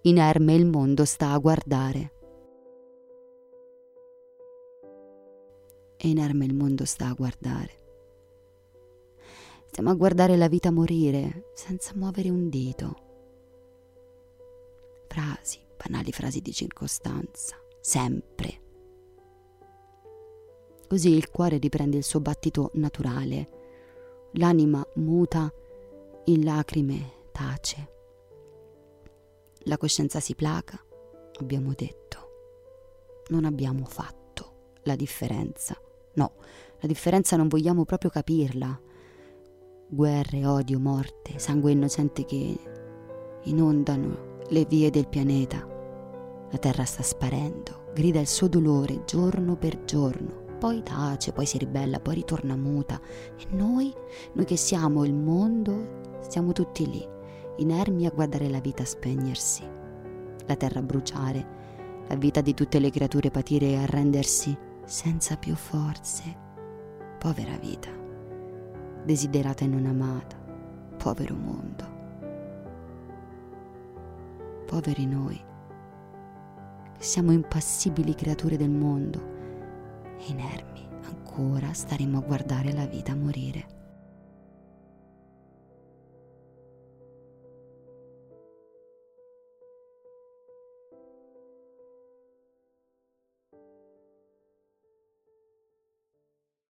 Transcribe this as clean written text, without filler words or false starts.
inerme il mondo sta a guardare. E inerme il mondo sta a guardare. Stiamo a guardare la vita morire senza muovere un dito. Frasi, banali frasi di circostanza, sempre. Così il cuore riprende il suo battito naturale, l'anima muta in lacrime tace. La coscienza si placa, abbiamo detto. Non abbiamo fatto la differenza. No, la differenza non vogliamo proprio capirla. Guerre, odio, morte, sangue innocente che inondano le vie del pianeta. La terra sta sparendo, grida il suo dolore giorno per giorno. Poi tace, poi si ribella, poi ritorna muta. E noi che siamo il mondo, stiamo tutti lì, inermi a guardare la vita spegnersi, la terra bruciare, la vita di tutte le creature patire e arrendersi senza più forze. Povera vita, desiderata e non amata, povero mondo. Poveri noi, che siamo impassibili creature del mondo, e inermi ancora staremo a guardare la vita morire.